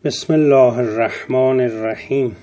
بسم الله الرحمن الرحیم.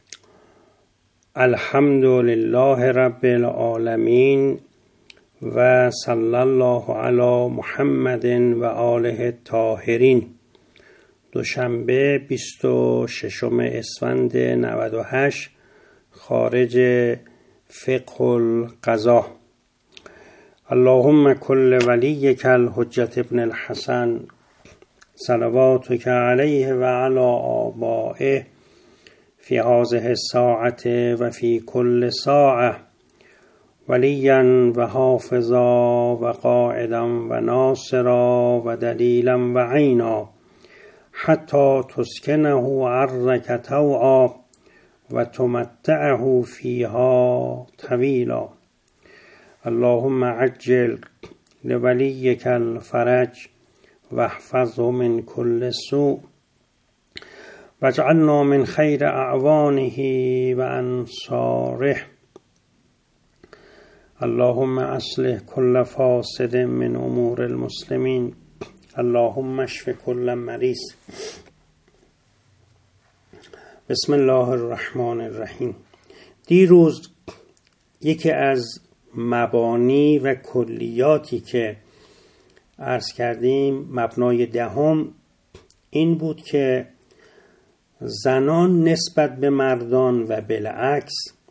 الحمد لله رب العالمین و صلی الله علی محمد و آله الطاهرین. دوشنبه 26 اسفند 98 خارج فقه القضاء. اللهم کل ولیک الحجة ابن الحسن صلواتک علیه و علی آبائه فی هذه الساعة و فی کل ساعة ولیا و حافظا و قائدا و ناصرا و دلیلا و عینا حتی تسکنه عرک طوعا و تمتعه فیها طویلا. اللهم عجل لولیک الفرج واحفظه من كل سوء واجعلنا من خير أعوانه وأنصاره. اللهم أصلح كل فاسد من أمور المسلمين. اللهم اشف كل مریض. بسم الله الرحمن الرحیم. دیروز یکی از مبانی و کلیاتی که عرض کردیم، مبنای دهم این بود که زنان نسبت به مردان و بالعکس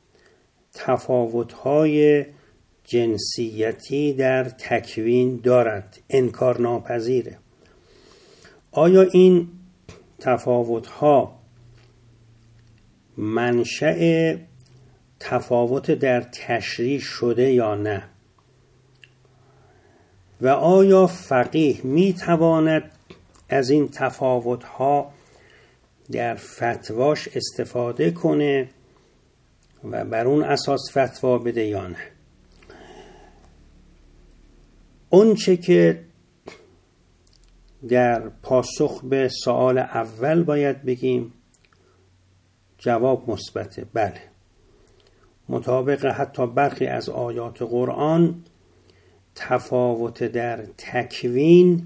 تفاوت‌های جنسیتی در تکوین دارد، انکار ناپذیره. آیا این تفاوت‌ها منشأ تفاوت در تشریع شده یا نه؟ و آیا فقیه میتواند از این تفاوت‌ها در فتواش استفاده کنه و بر اون اساس فتوا بده یا نه؟ اون چه که در پاسخ به سوال اول باید بگیم، جواب مثبته. بله، مطابق حتی برخی از آیات قرآن تفاوت در تکوین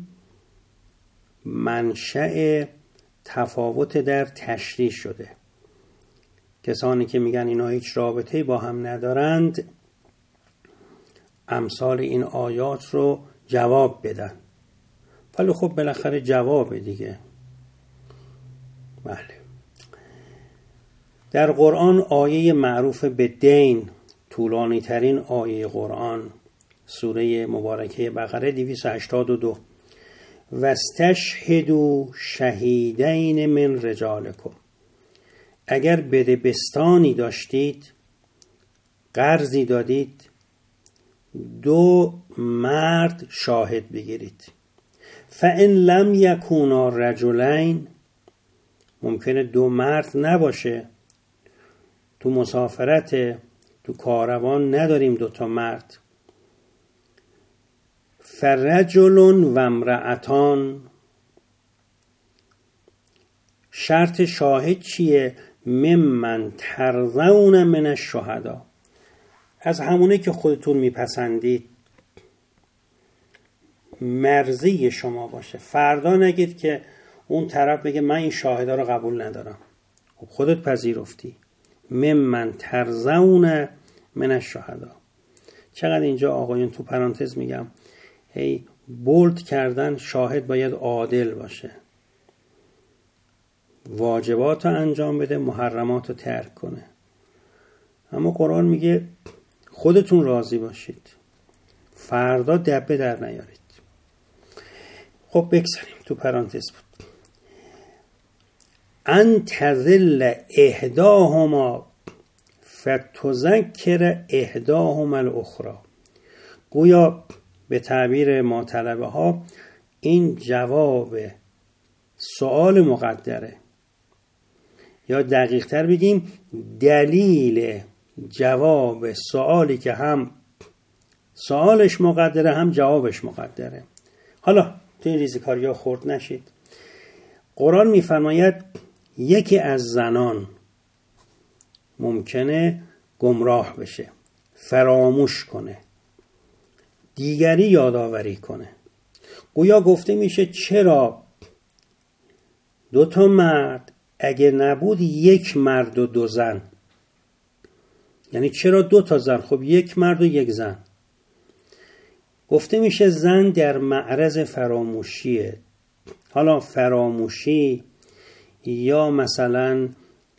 منشأ تفاوت در تشریع شده. کسانی که میگن اینا هیچ رابطه‌ای با هم ندارند، امثال این آیات رو جواب بدن. ولی خب بالاخره جواب دیگه. بله، در قرآن آیه معروف به دین، طولانی ترین آیه قرآن، سوره مبارکه بقره 282: واستشهدوا شهیدین من رجالکم. اگر بدبستانی داشتید، قرضی دادید، 2 مرد شاهد بگیرید. فان لم یکونا رجلین، ممکنه 2 مرد نباشه، تو مسافرت، تو کاروان نداریم 2 تا مرد. فرجل و امرأتان، شرط شاهد چیه؟ ممن ترضون من الشهدا، از همونه که خودتون میپسندید، مرضی شما باشه. فردا نگید که اون طرف بگه من این شاهدا رو قبول ندارم. خب خودت پذیرفتی. ممن ترضون من الشهدا. چقدر اینجا آقایون تو پرانتز میگم، هی بولد کردن، شاهد باید عادل باشه، واجبات رو انجام بده، محرمات رو ترک کنه. اما قرآن میگه خودتون راضی باشید، فردا دبه در نیارید. خب بگذاریم، تو پرانتز بود. ان تذل احداهما فتذکر احداهما الاخری. گویا به تعبیر ما طلبه ها این جواب سوال مقدره، یا دقیق تر بگیم دلیل جواب سوالی که هم سوالش مقدره هم جوابش مقدره. حالا تو این ریزکاری ها خورد نشید. قرآن میفرماید یکی از زنان ممکنه گمراه بشه، فراموش کنه، دیگری یادآوری کنه. گویا گفته میشه چرا 2 تا مرد اگه نبود 1 مرد و 2 زن. یعنی چرا 2 تا زن؟ خب 1 مرد و 1 زن. گفته میشه زن در معرض فراموشیه. حالا فراموشی یا مثلا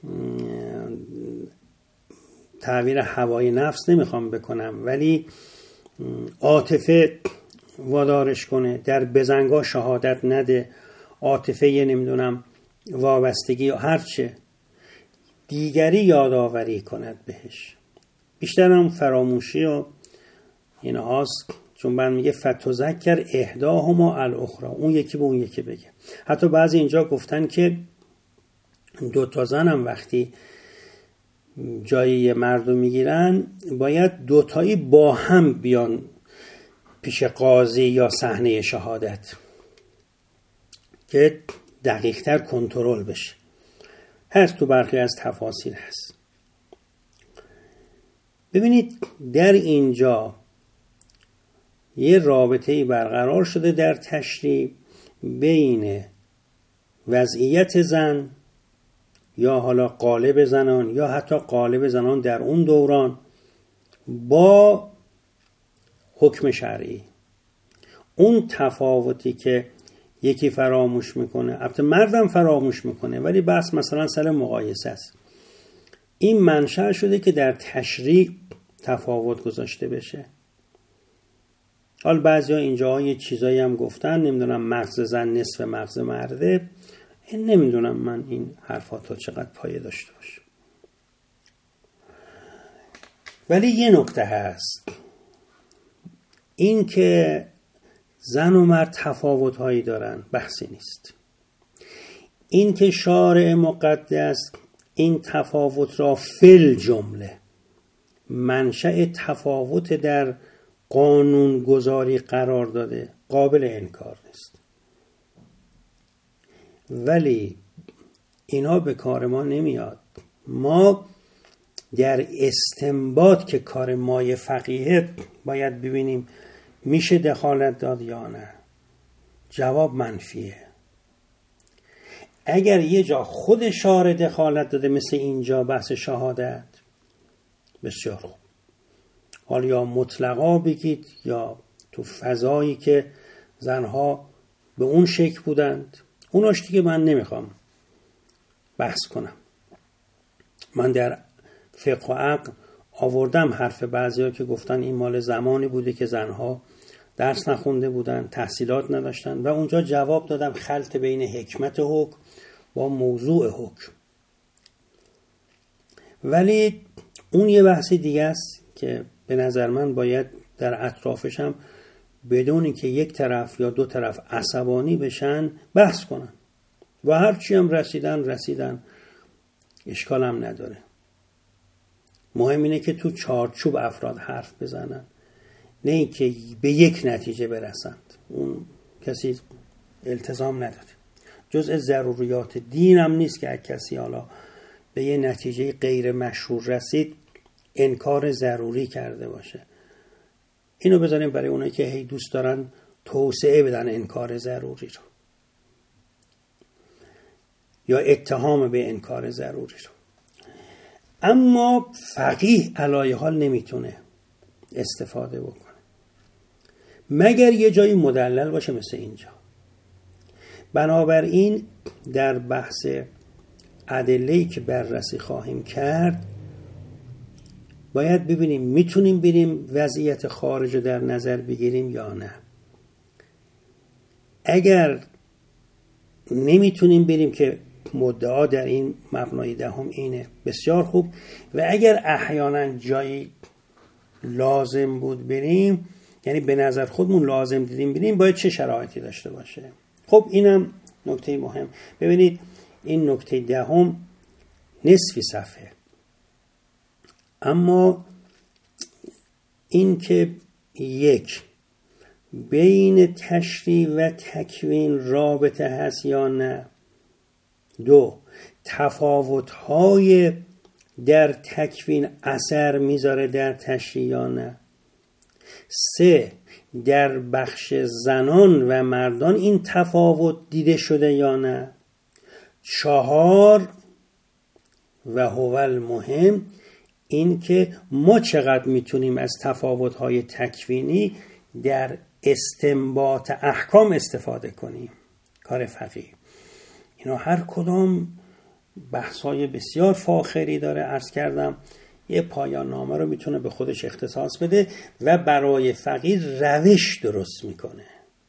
تعبیر هوای نفس نمیخوام بکنم، ولی عاطفه وادارش کنه، در بزنگاه شهادت نده، عاطفه نمیدونم وابستگی یا هرچه دیگری یادآوری کند بهش. بیشتر هم فراموشی و این هاست، چون من میگه فتذکر احداهما الاخری، اون یکی به اون یکی بگه. حتی بعضی اینجا گفتن که 2 تا زن هم وقتی جای یه مرد رو میگیرن باید 2 تایی با هم بیان پیش قاضی یا صحنه شهادت که دقیق تر کنترل بشه. هست تو برخی از تفاصیل هست. ببینید در اینجا یه رابطه‌ای برقرار شده در تشریع بین وضعیت زن یا حالا قالب زنان یا حتی قالب زنان در اون دوران با حکم شرعی. اون تفاوتی که یکی فراموش میکنه، البته مردم فراموش میکنه، ولی بس مثلا سر مقایسه است. این منشأ شده که در تشریع تفاوت گذاشته بشه. حال بعضیا اینجا یه چیزایی هم گفتن، نمیدونم مغز زن نصف مغز مرده، نمیدونم من این حرفاتو چقدر پایه داشته باشه. ولی یه نکته هست، این که زن و مرد تفاوت‌هایی دارن بحثی نیست. این که شارع مقدس این تفاوت را فل جمله منشأ تفاوت در قانون گذاری قرار داده قابل انکار نیست. ولی اینا به کار ما نمیاد. ما در استنباط که کار مای فقیه باید ببینیم میشه دخالت داد یا نه. جواب منفیه. اگر یه جا خود شارع دخالت داده مثل اینجا بحث شهادت، بسیار خوب. حالا یا مطلقا بگید یا تو فضایی که زنها به اون شکل بودند، اوناش دیگه من نمیخوام بحث کنم. من در فقه و عقل آوردم حرف بعضیا که گفتن این مال زمانی بوده که زنها درس نخونده بودن، تحصیلات نداشتن، و اونجا جواب دادم خلط بین حکمت حکم با موضوع حکم. ولی اون یه بحث دیگه است که به نظر من باید در اطرافش هم بدون اینکه یک طرف یا 2 طرف عصبانی بشن بحث کنن و هرچی هم رسیدن اشکال هم نداره. مهم اینه که تو چارچوب افراد حرف بزنن، نه اینکه به یک نتیجه برسند. اون کسی التزام نداره. جزء ضروریات دین هم نیست که کسی حالا به یه نتیجه غیر مشروع رسید انکار ضروری کرده باشه. اینو بذاریم برای اونایی که هی دوست دارن توسعه بدن انکار ضروری رو یا اتهام به انکار ضروری رو. اما فقیه علایه حال نمیتونه استفاده بکنه مگر یه جایی مدلل باشه مثل اینجا. بنابراین در بحث ادله‌ای که بررسی خواهیم کرد باید ببینیم میتونیم بریم وضعیت خارج رو در نظر بگیریم یا نه. اگر نمیتونیم بریم که مدعا در این مبنای 10 اینه، بسیار خوب. و اگر احیانا جایی لازم بود بریم، یعنی به نظر خودمون لازم دیدیم بریم، باید چه شرایطی داشته باشه؟ خب اینم نکته مهم. ببینید این نکته 10 نصفی صفحه، اما این که 1 بین تشریع و تکوین رابطه هست یا نه، 2 تفاوت‌های در تکوین اثر میذاره در تشریع یا نه، 3 در بخش زنان و مردان این تفاوت دیده شده یا نه، 4 و هو المهم، این که ما چقدر میتونیم از تفاوت‌های تکوینی در استنباط احکام استفاده کنیم. کار فقیه اینا هر کدام بحث‌های بسیار فاخری داره. عرض کردم یه پایان نامه رو میتونه به خودش اختصاص بده و برای فقیه روش درست میکنه.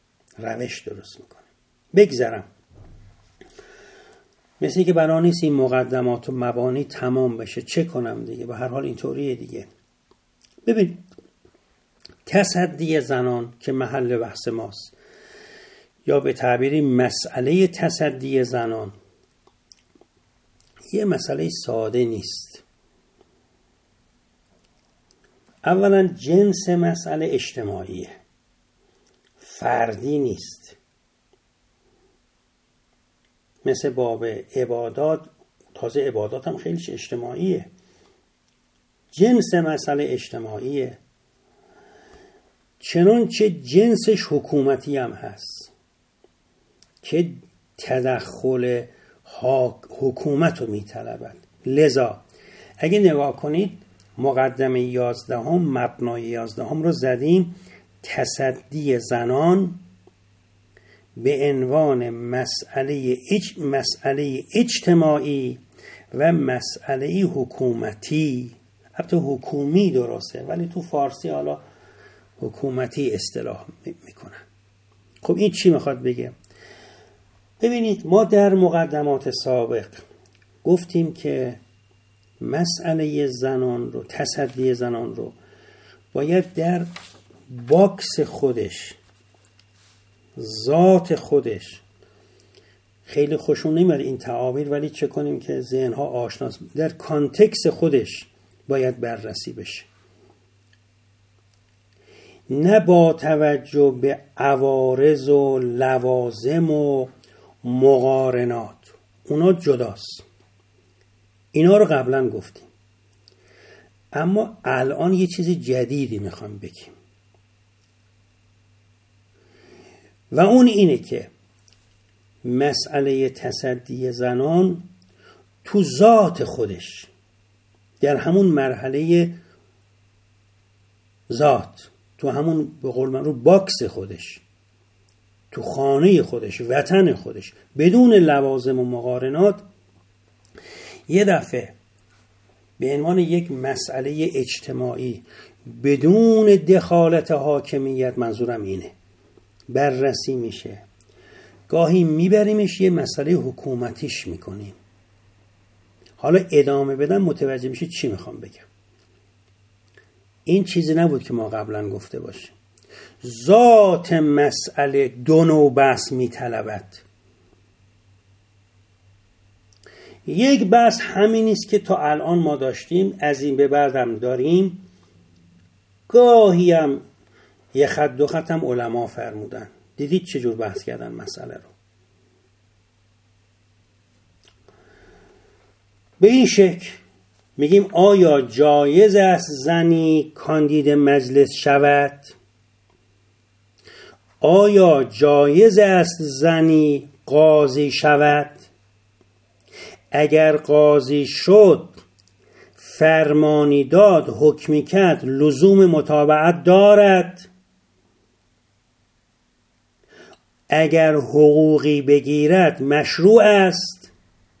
بگذرم، مثل که برای نیست این مقدمات و مبانی تمام بشه، چه کنم دیگه، به هر حال اینطوریه دیگه. ببین، تصدی زنان که محل بحث ماست، یا به تعبیری مسئله تصدی زنان، یه مسئله ساده نیست. اولا جنس مسئله اجتماعیه، فردی نیست. مثل باب عبادات، تازه عبادات هم خیلی اجتماعیه. جنس مسئله اجتماعیه، چنانچه جنسش حکومتی هم هست که تدخل حکومت رو میطلبد. لذا اگه نگاه کنید مقدمه 11 مبنای 11 رو زدیم، تصدی زنان به عنوان مسئله اجتماعی و مسئله حکومتی. البته حکومی درسته ولی تو فارسی حالا حکومتی اصطلاح میکنن. خب این چی میخواد بگه؟ ببینید، ما در مقدمات سابق گفتیم که مسئله زنان رو، تصدی زنان رو باید در باکس خودش، ذات خودش، خیلی خوشون نمیاد این تعابیر ولی چه کنیم که ذهنها آشناست، در کانتکست خودش باید بررسی بشه، نه با توجه به عوارض و لوازم و مقارنات. اونا جداست، اینا رو قبلا گفتیم. اما الان یه چیز جدیدی میخوام بگیم و اون اینه که مسئله تصدی زنان تو ذات خودش، در همون مرحله ذات، تو همون به قول من رو باکس خودش، تو خانه خودش، وطن خودش، بدون لوازم و مقارنات، یه دفعه به عنوان یک مسئله اجتماعی بدون دخالت حاکمیت، منظورم اینه، بررسی میشه. گاهی میبریمش یه مسئله حکومتیش میکنیم. حالا ادامه بدم متوجه میشه چی میخوام بگم. این چیزی نبود که ما قبلا گفته باشیم. ذات مسئله دو نوع بحث میطلبد. یک بحث همین است که تا الان ما داشتیم، از این به بعدم داریم. گاهی هم یه خط دو خط هم علما فرمودن. دیدید چجور بحث کردن مسئله رو. به این شکل میگیم آیا جایز است زنی کاندید مجلس شود؟ آیا جایز است زنی قاضی شود؟ اگر قاضی شد، فرمانی داد، حکمی کرد، لزوم متابعت دارد؟ اگر حقوقی بگیرد مشروع است؟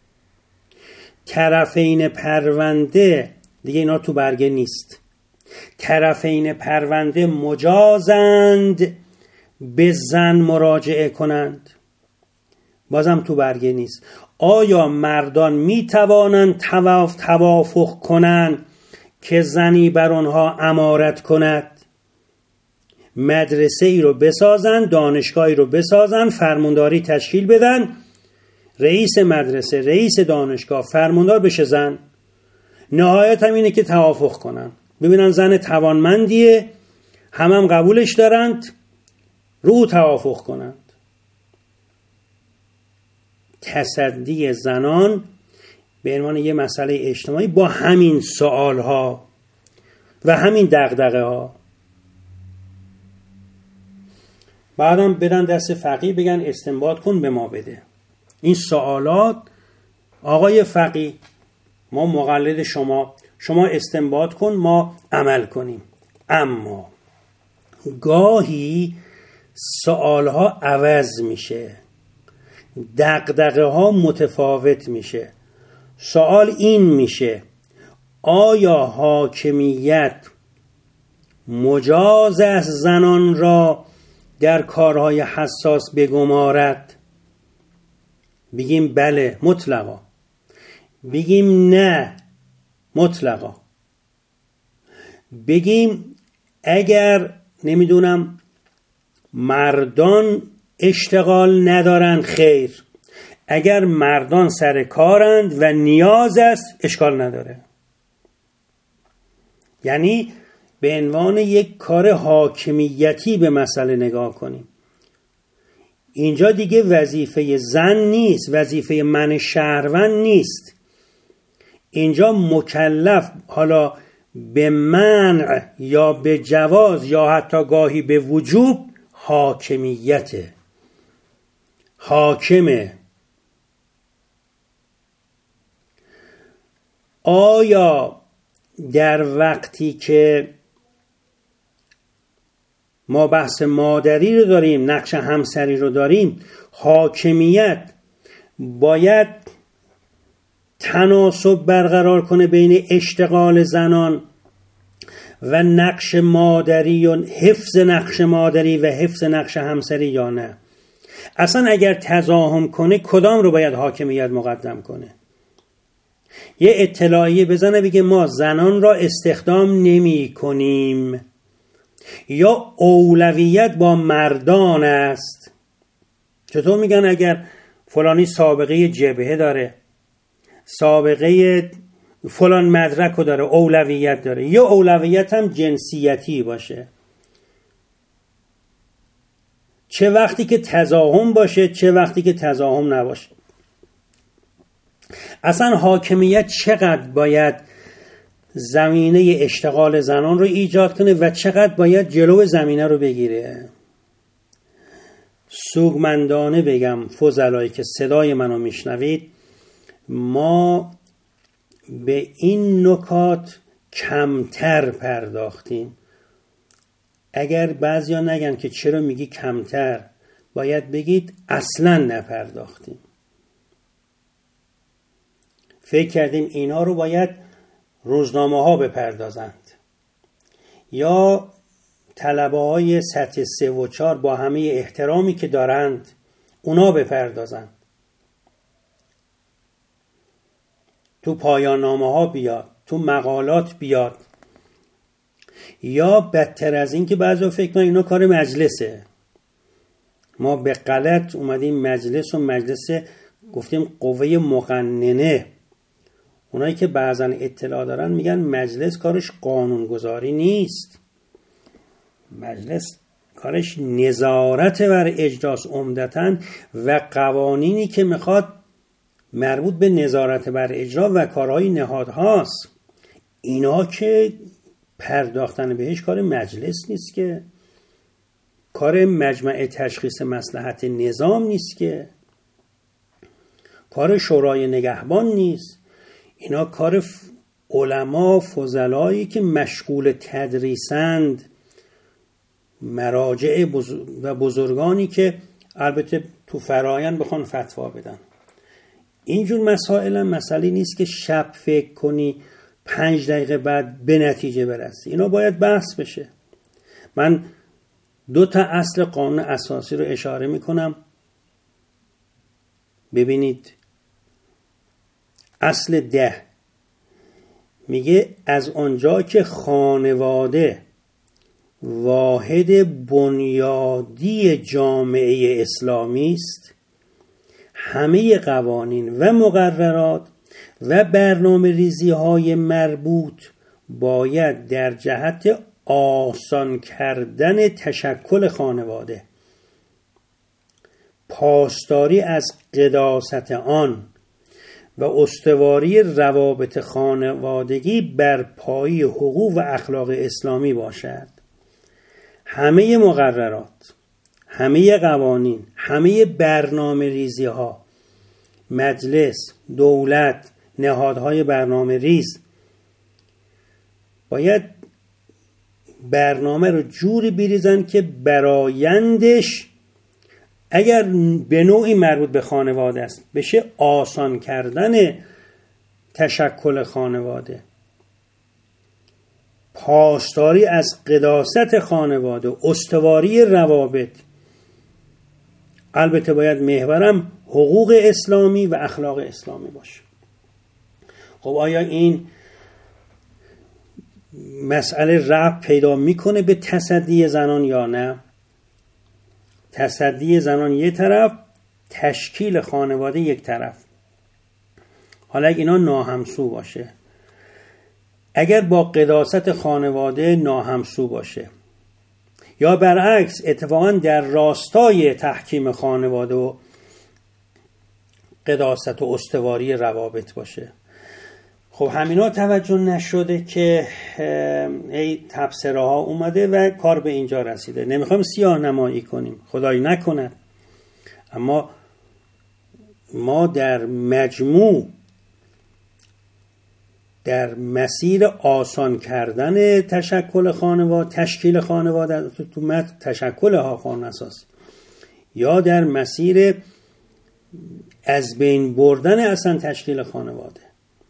طرفین پرونده، دیگه اینا تو برگه نیست، طرفین پرونده مجازند به زن مراجعه کنند؟ بازم تو برگه نیست. آیا مردان می توانند توافق کنند که زنی بر آنها امارت کند؟ مدرسه ای رو بسازن، دانشگاهی رو بسازن، فرمانداری تشکیل بدن، رئیس مدرسه، رئیس دانشگاه، فرماندار بشه زن. نهایت هم اینه که توافق کنن، ببینن زن توانمندیه، هم قبولش دارند، رو توافق کنند. تصدی زنان به عنوان یه مسئله اجتماعی با همین سوالها و همین دغدغه ها، بعدم بدن دست فقیه بگن استنباط کن به ما بده. این سوالات آقای فقیه ما مقلد شما استنباط کن ما عمل کنیم. اما گاهی سوالها عوض میشه، دغدغه ها متفاوت میشه. سوال این میشه آیا حاکمیت مجاز است زنان را در کارهای حساس بگمارد؟ بگیم بله مطلقا، بگیم نه مطلقا، بگیم اگر نمیدونم مردان اشتغال ندارند خیر، اگر مردان سر کارند و نیاز است اشکال نداره. یعنی به عنوان یک کار حاکمیتی به مسئله نگاه کنیم. اینجا دیگه وظیفه زن نیست، وظیفه من شهروند نیست. اینجا مکلف حالا به منع یا به جواز یا حتی گاهی به وجوب حاکمیته، حاکمه. آیا در وقتی که ما بحث مادری رو داریم، نقش همسری رو داریم، حاکمیت باید تناسب برقرار کنه بین اشتغال زنان و نقش مادری و حفظ نقش مادری و حفظ نقش همسری یا نه؟ اصلا اگر تضاهم کنه کدام رو باید حاکمیت مقدم کنه؟ یه اطلاعیه بزنه بگه ما زنان را استخدام نمی کنیم یا اولویت با مردان است. چطور میگن اگر فلانی سابقه جبهه داره، سابقه فلان مدرک رو داره، اولویت داره، یا اولویت هم جنسیتی باشه، چه وقتی که تضاهم باشه چه وقتی که تضاهم نباشه. اصلا حاکمیت چقدر باید زمینه اشتغال زنان رو ایجاد کنه و چقدر باید جلو زمینه رو بگیره؟ سوگمندانه بگم فضلایی که صدای منو میشنوید، ما به این نکات کمتر پرداختیم. اگر بعضیا نگن که چرا میگی کمتر، باید بگید اصلا نپرداختیم. فکر کردیم اینا رو باید روزنامه ها بپردازند یا طلبه های سطح 3 و 4 با همه احترامی که دارند اونا بپردازند، تو پایان نامه ها بیاد، تو مقالات بیاد. یا بدتر از این که بعضی فکر کنن اینا کار مجلسه، ما به غلط اومدیم مجلس و مجلس گفتیم قوه مقننه. اونایی که بعضا اطلاع دارن میگن مجلس کارش قانونگذاری نیست، مجلس کارش نظارت بر اجراست عمدتاً و قوانینی که میخواد مربوط به نظارت بر اجرا و کارهای نهادهاست. اینا که پرداختن بهش کار مجلس نیست، که کار مجمع تشخیص مصلحت نظام نیست، که کار شورای نگهبان نیست. اینا کار علما فضلایی که مشغول تدریسند، مراجع و بزرگانی که البته تو فرایند بخوان فتوا بدن. اینجور مسائل هم مسئله نیست که شب فکر کنی 5 دقیقه بعد به نتیجه برسی. اینا باید بحث بشه. من 2 اصل قانون اساسی رو اشاره میکنم، ببینید. اصل 10 میگه از آنجا که خانواده واحد بنیادی جامعه اسلامی است، همه قوانین و مقررات و برنامه ریزی های مربوط باید در جهت آسان کردن تشکل خانواده، پاسداری از قداست آن و استواری روابط خانوادگی بر پایه حقوق و اخلاق اسلامی باشد. همه مقررات، همه قوانین، همه برنامه ریزی ها مجلس، دولت، نهادهای برنامه ریز باید برنامه رو جوری بریزن که برآیندش اگر به نوعی مربوط به خانواده است بشه آسان کردن تشکل خانواده، پاسداری از قداست خانواده، استواری روابط. البته باید محورم حقوق اسلامی و اخلاق اسلامی باشه. خب آیا این مسئله ربط پیدا میکنه به تصدی زنان یا نه؟ تصدی زنان یک طرف، تشکیل خانواده یک طرف. حالا اگه اینا ناهمسو باشه، اگر با قداست خانواده ناهمسو باشه یا برعکس اتفاقا در راستای تحکیم خانواده و قداست و استواری روابط باشه، خب همینا توجه نشده که ای تبصره ها اومده و کار به اینجا رسیده. نمیخوایم سیاه نمایی کنیم، خدای نکند، اما ما در مجموع در مسیر آسان کردن تشکل خانواده، تشکیل خانواده تو متن تشکل ها خان اساس، یا در مسیر از بین بردن اصلا تشکیل خانواده،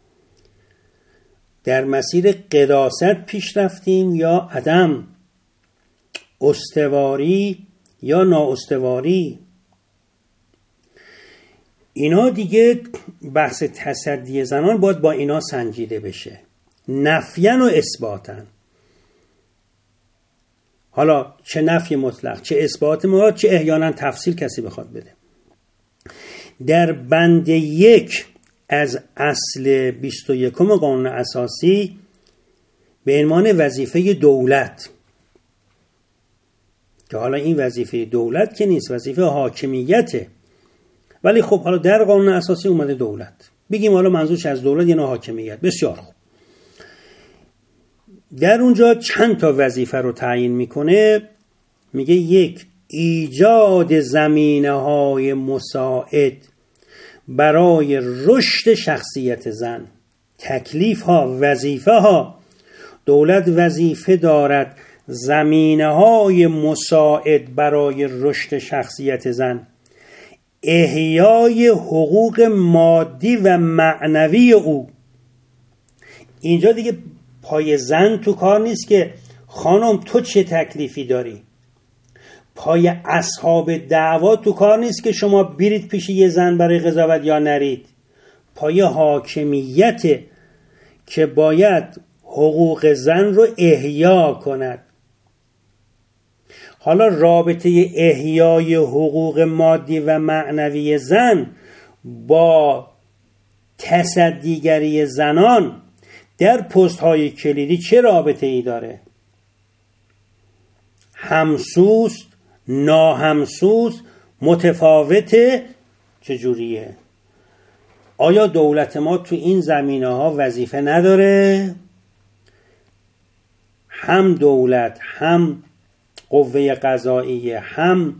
در مسیر قداست پیش رفتیم یا عدم استواری یا نااستواری. اینا دیگه بحث تصدی زنان باید با اینا سنجیده بشه، نفیاً و اثباتاً. حالا چه نفی مطلق، چه اثبات مطلق، چه احیانا تفصیل کسی بخواد بده. در بند 1 از اصل 21 قانون اساسی به عنوان وظیفه دولت، که حالا این وظیفه دولت که نیست، وظیفه حاکمیته، ولی خب حالا در قانون اساسی اومده دولت، بگیم حالا منظورش از دولت یعنی حاکمیت. بسیار خوب. در اونجا چند تا وظیفه رو تعیین میکنه. میگه 1. ایجاد زمینه‌های مساعد برای رشد شخصیت زن. تکلیف ها، وظیفه ها. دولت وظیفه دارد زمینه‌های مساعد برای رشد شخصیت زن، احیای حقوق مادی و معنوی او. اینجا دیگه پای زن تو کار نیست که خانم تو چه تکلیفی داری، پای اصحاب دعوا تو کار نیست که شما برید پیش یه زن برای قضاوت یا نرید، پای حاکمیت که باید حقوق زن رو احیا کند. حالا رابطه احیای حقوق مادی و معنوی زن با تصدیگری زنان در پست های کلیدی چه رابطه ای داره؟ همسوست، ناهمسوست، متفاوته، چجوریه؟ آیا دولت ما تو این زمینه ها وظیفه نداره؟ هم دولت، هم قوه قضاییه، هم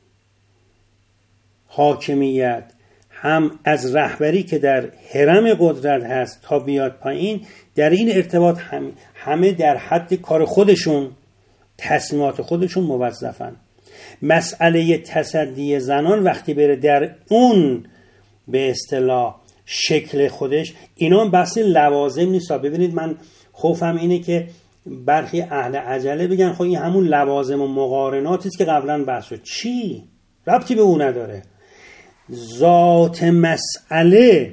حاکمیت، هم از رهبری که در هرم قدرت هست تا بیاد پایین، در این ارتباط همه در حد کار خودشون، تصمیمات خودشون موظفن. مسئله تصدی زنان وقتی بره در اون به اصطلاح شکل خودش، اینا هم بحث لوازم نیست. ببینید من خوفم اینه که برخی اهل عجله بگن خب این همون لوازم و مقارناتی است که قبلا بحث شد. چی؟ ربطی به اون نداره. ذات مسئله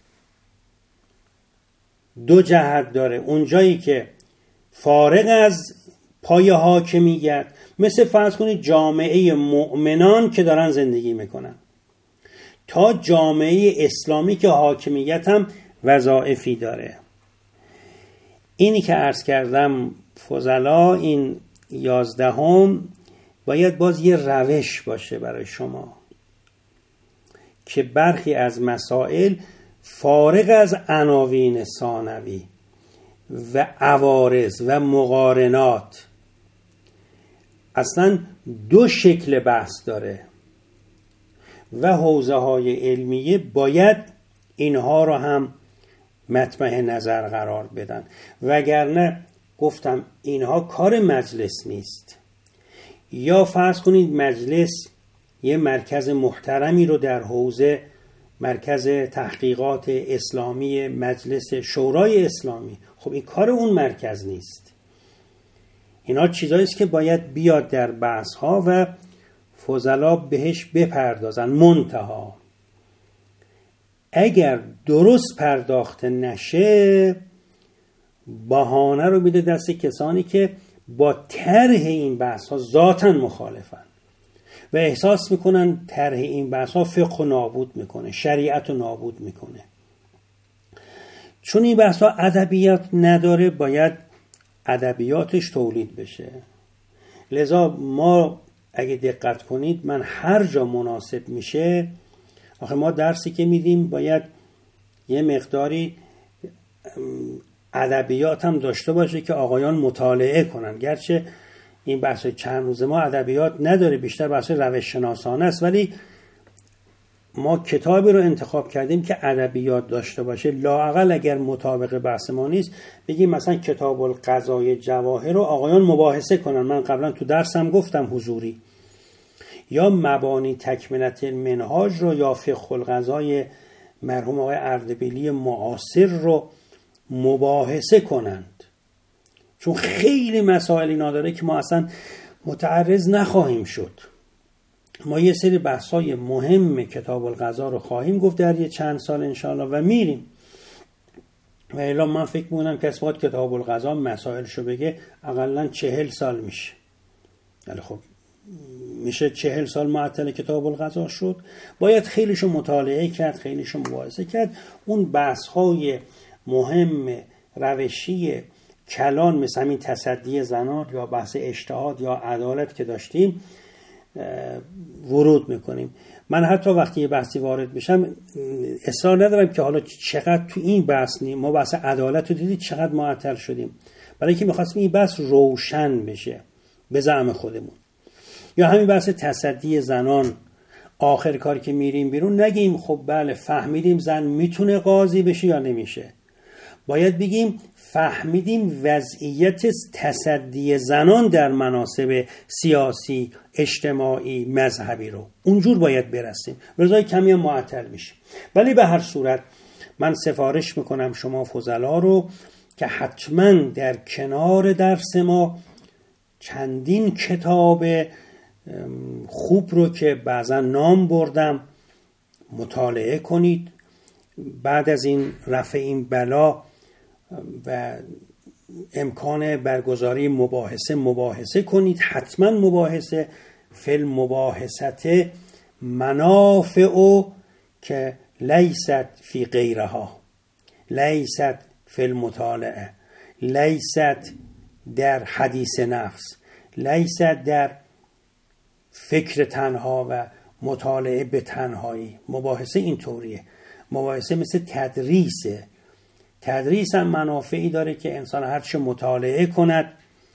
دو جهت داره. اون جایی که فارغ از پای حاکمیت، مثل فرض کنید جامعه مؤمنان که دارن زندگی میکنن، تا جامعه اسلامی که حاکمیت هم وظایفی داره. اینی که عرض کردم فضلا، این 11 باید باز یه روش باشه برای شما که برخی از مسائل فارغ از عناوین ثانوی و عوارض و مقارنات اصلا دو شکل بحث داره. و حوزه های علمیه باید اینها رو هم مطمع نظر قرار بدن، وگرنه گفتم اینها کار مجلس نیست. یا فرض کنید مجلس یه مرکز محترمی رو در حوزه مرکز تحقیقات اسلامی، مجلس شورای اسلامی، خب این کار اون مرکز نیست. اینا چیزایی است که باید بیاد در بحث ها و فضلا بهش بپردازن. منتها اگر درست پرداخته نشه بهانه رو میده دست کسانی که با طرح این بحث ها ذاتاً مخالفن و احساس میکنن طرح این بحث ها فقه نابود میکنه، شریعت رو نابود میکنه. چون این بحث ها ادبیات نداره، باید ادبیاتش تولید بشه. لذا ما اگه دقت کنید، من هر جا مناسب میشه، آخه ما درسی که میدیم باید یه مقداری ادبیات هم داشته باشه که آقایان مطالعه کنن. گرچه این بحث چند روز ما ادبیات نداره، بیشتر بحث روش شناسانه است، ولی ما کتابی رو انتخاب کردیم که ادبیات داشته باشه. لااقل اگر مطابق بحث ما نیست بگیم مثلا کتاب القضای جواهر رو آقایان مباحثه کنن. من قبلا تو درسم گفتم حضوری. یا مبانی تکملت المنهاج رو یا فقه القضای مرحوم آقای اردبیلی معاصر رو مباحثه کنند، چون خیلی مسائلی نداره که ما اصلا متعرض نخواهیم شد. ما یه سری بحث‌های مهم کتاب القضا رو خواهیم گفت در یه چند سال انشاءالله و میریم. و الا من فکر می‌کنم که اسمات کتاب القضا مسائلشو بگه اقلاً 40 سال میشه. ولی خب میشه 40 سال معطل کتاب القضا شد. باید خیلیشو مطالعه کرد، خیلیشو مباحثه کرد. اون بحث‌های مهم روشی کلان مثل همین تصدی زنان یا بحث اجتهاد یا عدالت که داشتیم ورود میکنیم. من حتی وقتی یه بحثی وارد میشم اصرار ندارم که حالا چقدر تو این بحث نیم، ما بحث عدالت رو دیدید چقدر معطل شدیم، برای اینکه میخواستیم این بحث روشن بشه به زعم خودمون. یا همین بحث تصدی زنان، آخر کار که میریم بیرون نگیم خب بله فهمیدیم زن میتونه قاضی بشه یا نمیشه، باید بگیم فهمیدیم وضعیت تصدی زنان در مناصب سیاسی، اجتماعی، مذهبی رو، اونجور باید برسیم، رضای کمی هم معطل میشه. ولی به هر صورت من سفارش میکنم شما فضلا رو که حتما در کنار درس ما چندین کتاب خوب رو که بعضا نام بردم مطالعه کنید. بعد از این رفع این بلا و امکان برگزاری مباحثه کنید. حتما مباحثه فیلم مباحثت منافع که لیست فی غیرها، لیست فی المطالعه، لیست در حدیث نفس، لیست در فکر تنها و مطالعه به تنهایی. مباحثه اینطوریه. مباحثه مثل تدریسه. تدریس هم منافعی داره که انسان هرچه مطالعه کند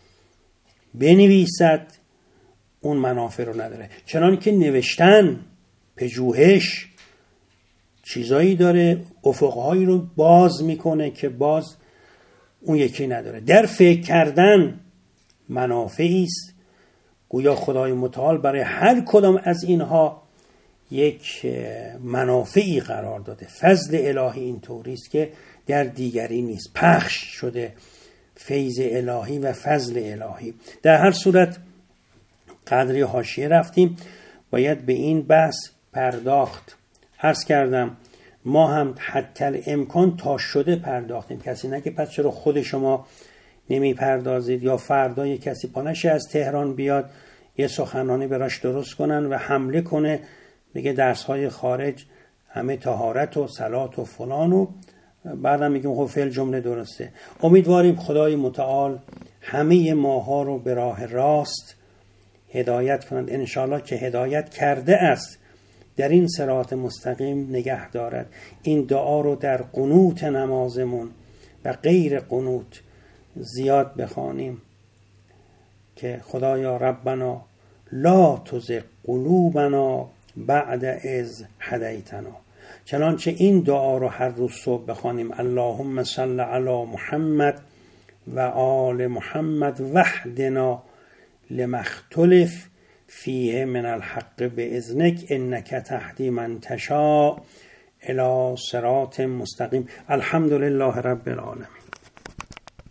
بنویسد اون منافع رو نداره. چنان که نوشتن، پژوهش چیزایی داره، افقهایی رو باز میکنه که باز اون یکی نداره. در فکر کردن منافعی است. گویا خدای متعال برای هر کدام از اینها یک منافعی قرار داده. فضل الهی این طوریست که در دیگری نیست، پخش شده فیض الهی و فضل الهی. در هر صورت قدری حاشیه رفتیم، باید به این بحث پرداخت. عرض کردم ما هم حتی الامکان تا شده پرداختیم. کسی نه که پس چرا خود شما نمی پردازید، یا فردا یک کسی پانشه از تهران بیاد یه سخنرانی براش درست کنن و حمله کنه بگه درس‌های خارج همه طهارت و صلات و فلان، و بعدم میگیم خب فعل جمله درسته. امیدواریم خدای متعال همه ماها رو به راه راست هدایت کنند انشاءالله، که هدایت کرده است در این صراط مستقیم نگه دارد. این دعا رو در قنوت نمازمون و غیر قنوت زیاد بخوانیم که خدایا ربنا لا تزغ قلوبنا بعد از هدیتنا. چنانچه این دعا رو هر روز صبح بخوانیم، اللهم صل علی محمد و آل محمد وحدنا لما اختلف فیه من الحق باذنک انک تهدی من تشاء الی صراط مستقیم. الحمدلله رب العالمین.